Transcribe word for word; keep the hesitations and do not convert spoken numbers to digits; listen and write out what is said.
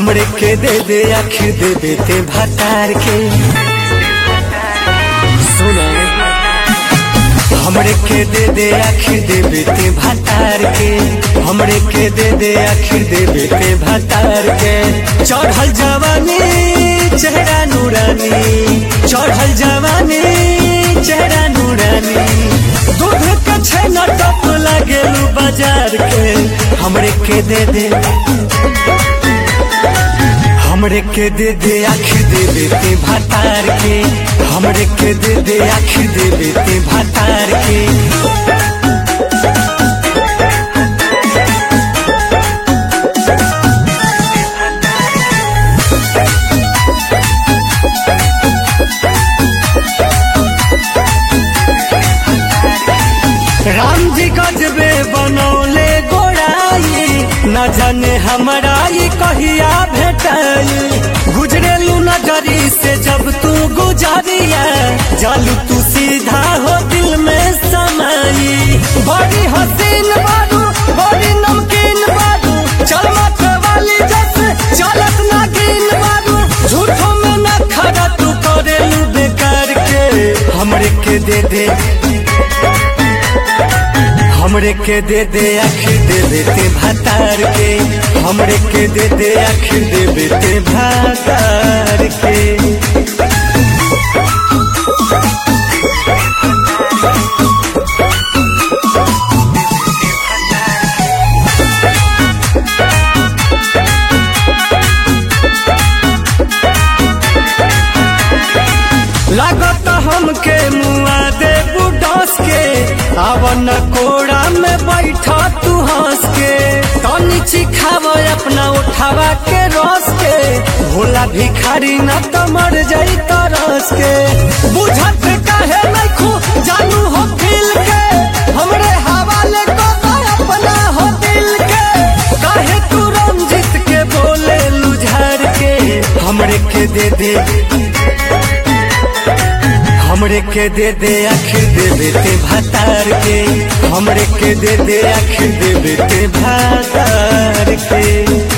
हमरे के दे दे आखिर दे देते भातार के। सुनो हमरे के दे दे आखिर दे देते भातार के। हमरे के दे दे आखिर दे देते भातार के। चढ़ल जवानी चेहरा नूरानी, चढ़ल जवानी चेहरा नूरानी, दूध के छेना टप लागेलू बाजार के। हमरे के दे दे हमरे के दे दे आखिर दे देते भातार के। हमरे के दे दे आखिर दे देते भातार के। राम जी गजबे बनौले गोड़ाई, न जाने हमारा ये कहिया भेटाई। गुजरेलू नजरी से जब तू गुजरिया, जालू तू सीधा हो दिल में समाई। बड़ी हसीन बारू बड़ी नमकीन बारू, चल मत वाली जैसे चलत नागिन बारू। झूठों में न खड़ा तू करेलू बेकार के। हमरे के दे दे हमरे के दे दे आखिर दे देते भातार के। हमरे के दे दे आखिर दे देते भातार के। लागत हमके मुआ दे बुडस के, आवन कोड़ा में बैठा तू हंस के। तनी चिखाव अपना उठावा के रस के, भोला भिखारी न तो मर जाई तरस के। बुझत काहे नहीं खू जानू हो दिल के, हमरे हवाले को अपना हो दिल के। काहे तू रंजित के बोले लुझार के। हमरे के दे दे हमरे के दे दे आखिर दे देते भातार के। हमरे के दे दे आखिर दे देते भातार के।